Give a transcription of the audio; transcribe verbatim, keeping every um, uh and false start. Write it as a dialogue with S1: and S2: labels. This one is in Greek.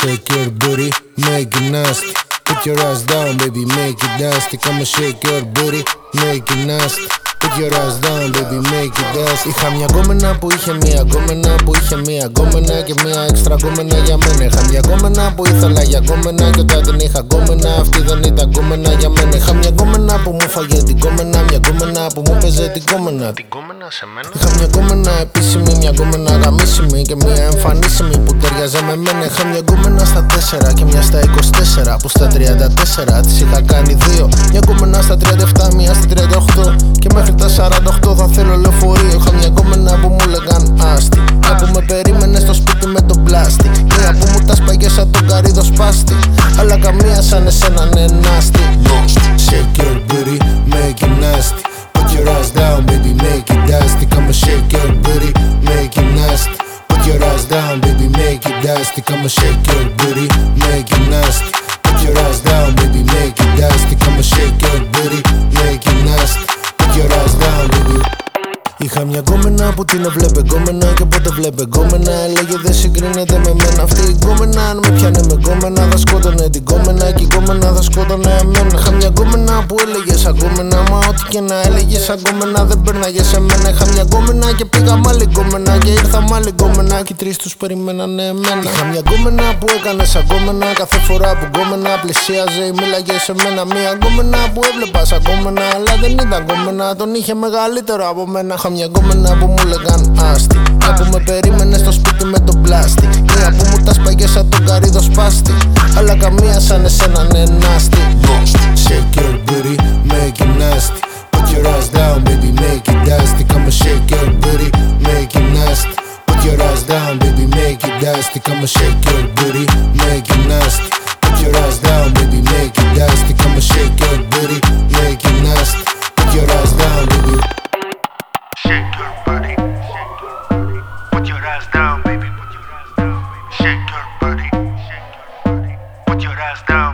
S1: shake your booty, make it nasty. Put your ass down, baby, make it nasty. Come and shake your booty, make it nasty. Put your ass down, baby, make it nasty. Είχα μια γκόμενα που είχε μία γκόμενα που είχε μία γκόμενα και μία έξτρα γκόμενα για μένα. Είχα μια γκόμενα που ήθελα για γκόμενα και όταν την είχα γκόμενα αυτή δεν ήταν γκόμενα για μένα. Είχα μια γκόμενα που μου φάγε την γκόμενα, μια γκόμενα που μου παίζε την γκόμενα. Την γκόμενα σε μένα. Είχα μια γκόμενα επίσημη, μια γκόμενα γαμίσιμη και μια εμφανίσιμη που ταιριάζε με μένα. Είχα μια γκόμενα στα τέσσερα και μια στα είκοσι τέσσερα που στα τριάντα τέσσερα τις είχα κάνει δύο. Μια γκόμενα στα τριάντα επτά, μια στα τριάντα οκτώ και μέχρι τα σαράντα οκτώ θα θέλω λεωφορείο. Είχα μια γκόμενα που μου λέγαν άστη, μια που με περίμενε στο σπίτι με τον πλάστη, μια που μου τα σπαγε σαν τον καρύδο σπάστη, αλλά καμία σαν εσένα ναι νάστη. Shake your booty, make it nasty. Put your ass down, baby, make it nasty. Come and shake your booty, make it nasty. Put your ass down, baby, make it nasty. Come and shake your booty, make it nasty. Put your ass down, baby, make it nasty. Come and shake your booty, make it nasty. Put your ass down, baby. Είχα μια γκόμενα που την έβλεπε γκόμενα και πότε βλέπε γκόμενα έλεγε δεν συγκρίνεται με μένα. Αυτή η γκόμενα αν με πιάνε με γκόμενα θα σκότωνε την γκόμενα και η γκόμενα θα σκότωνε εμένα. Είχα μια γκόμενα που έλεγε σαν γκόμενα, μα ό,τι και να έλεγε σαν γκόμενα δεν πέρναγε σε μένα. Είχα μια γκόμενα και πήγα μ' άλλη γκόμενα και ήρθα μ' άλλη γκόμενα και οι τρεις τους περιμένανε εμένα. Είχα μια γκόμενα που έκανε σαν γκόμενα κάθε φορά που γκόμενα πλησίαζε ή μίλαγε σε μένα. Μια γκόμενα που έβλεπα σαν γκόμενα αλλά δεν ήταν γκόμενα, τον είχε μεγαλύτερο από μένα. Μια γκόμενα που μου λέγαν άστη, μια που με περίμενε στο σπίτι με τον πλάστη, μια που μου τα σπαγε σαν τον καρύδο σπάστη, αλλά καμία σαν εσένα ναι νάστη. Shake your booty, make it nasty. Put your ass down, baby, make it nasty. Come and shake your booty, make it nasty. Put your ass down, baby, make it nasty. Come and shake your booty, make it nasty. Put your ass down, baby, make it nasty. Come and shake your booty, make it nasty. Put your ass down, baby.
S2: Shake your booty, put your ass down, baby. Shake your booty, put your ass down.